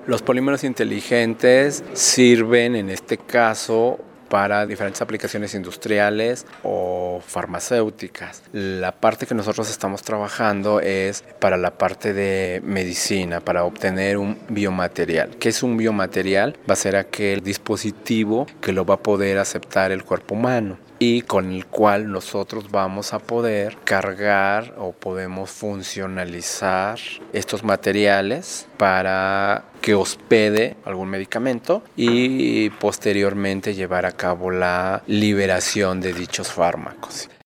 Los polímeros inteligentes sirven en este caso para diferentes aplicaciones industriales o farmacéuticas. La parte que nosotros estamos trabajando es para la parte de medicina, para obtener un biomaterial. ¿Qué es un biomaterial? Va a ser aquel dispositivo que lo va a poder aceptar el cuerpo humano y con el cual nosotros vamos a poder cargar o podemos funcionalizar estos materiales para que hospede algún medicamento y posteriormente llevar a cabo la liberación de dichos fármacos.